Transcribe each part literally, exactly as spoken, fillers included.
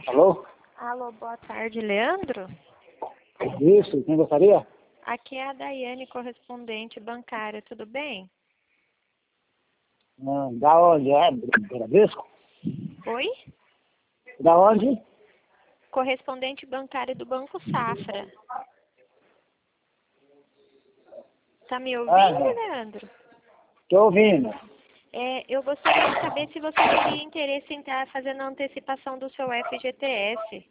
Alô? Alô, boa tarde, Leandro? Isso, quem gostaria? Aqui é a Daiane, correspondente bancária, tudo bem? Ah, da onde? É? Bradesco? Oi? Da onde? Correspondente bancária do Banco Safra. Tá me ouvindo, Ah, Leandro? tô ouvindo. É, eu gostaria de saber se você teria interesse em estar fazendo a antecipação do seu F G T S.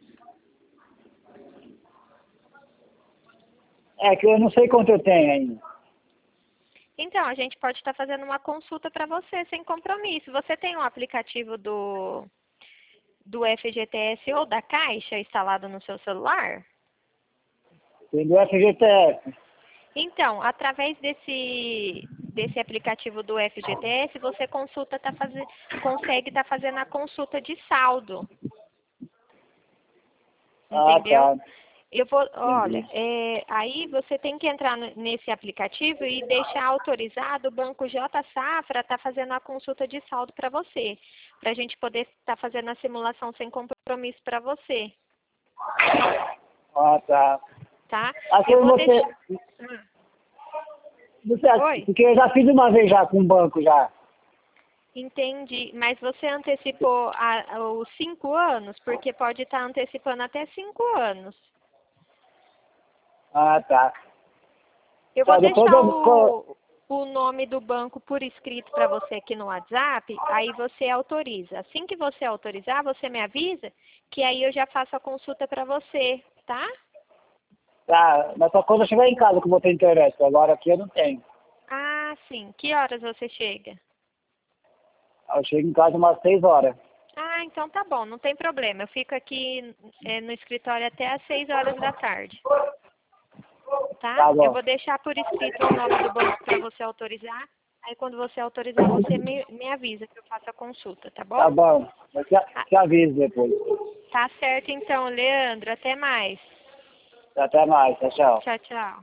É que eu não sei quanto eu tenho ainda. Então, a gente pode estar fazendo uma consulta para você, sem compromisso. Você tem um aplicativo do, do F G T S ou da Caixa instalado no seu celular? Tem do F G T S. Então, através desse, desse aplicativo do F G T S, você consulta, tá faze, consegue estar fazendo a consulta de saldo. Ah, Entendeu? tá. Eu vou, olha, Entendi. é, aí você tem que entrar no- nesse aplicativo e deixar autorizado o Banco J Safra estar fazendo a consulta de saldo para você, para a gente poder estar fazendo a simulação sem compromisso para você, Ah, tá. tá? Assim Eu vou você, deixar. Hum. você... Oi? Porque eu já fiz uma vez já com o banco já. Entendi, mas você antecipou a- os cinco anos? Porque pode estar antecipando até cinco anos. Ah, tá. Eu vou Tá, depois deixar eu... co- o, o nome do banco por escrito para você aqui no WhatsApp, aí você autoriza. Assim que você autorizar, você me avisa, que aí eu já faço a consulta para você, tá? Tá, mas só quando eu chegar em casa que eu vou ter internet. Agora aqui eu não tenho. Ah, sim. Que horas você chega? Eu chego em casa umas seis horas. Ah, então tá bom, não tem problema. Eu fico aqui eh, no escritório até às seis horas da tarde. Tá? Tá Eu bom. vou deixar por escrito o nome do banco para você autorizar. Aí quando você autorizar, você me, me avisa que eu faço a consulta, tá bom? Tá bom. Eu te, Ah, te aviso depois. tá certo então, Leandro. Até mais. Até mais. Tchau, tchau. Tchau, tchau.